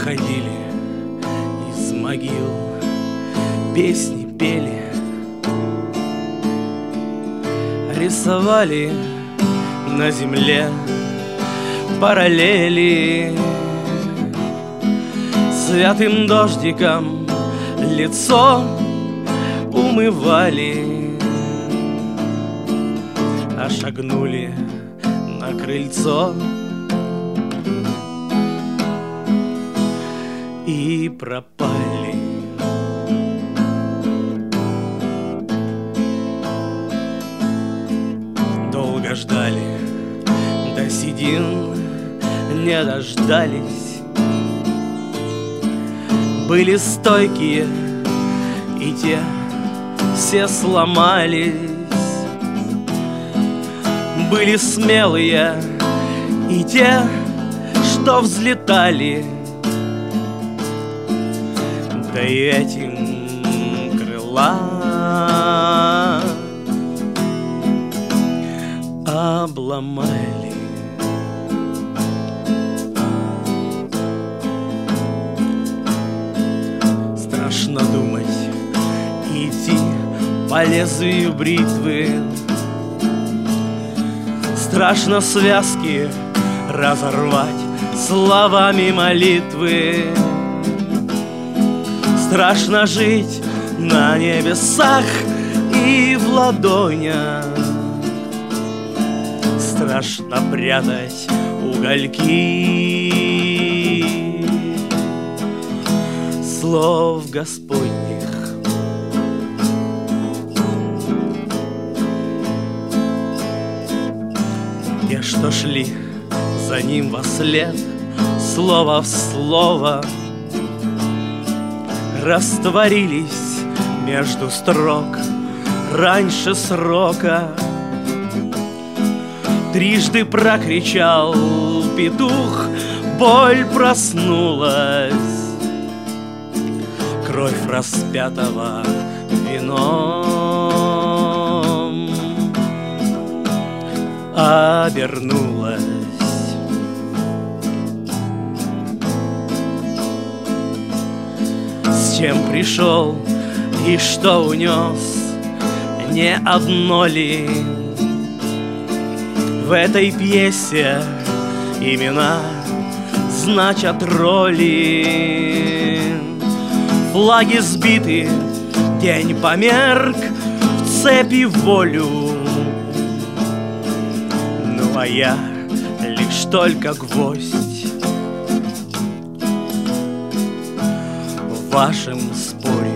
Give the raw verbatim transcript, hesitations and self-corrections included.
выходили из могил, песни пели, рисовали на земле параллели, святым дождиком лицо умывали, а шагнули на крыльцо и пропали. Долго ждали, до седин не дождались. Были стойкие, и те все сломались. Были смелые, и те, что взлетали. Да и этим крыла обломали. Страшно думать, идти по лезвию бритвы. Страшно связки разорвать словами молитвы. Страшно жить на небесах и в ладонях. Страшно прятать угольки слов Господних. Те, что шли за ним вослед, слово в слово, растворились между строк раньше срока. Трижды прокричал петух, боль проснулась, кровь распятого вином обернулась. С чем пришел и что унес, не одно ли? В этой пьесе имена значат роли. Флаги сбиты, день померк, в цепи волю. Ну а я лишь только гвоздь в вашем споре.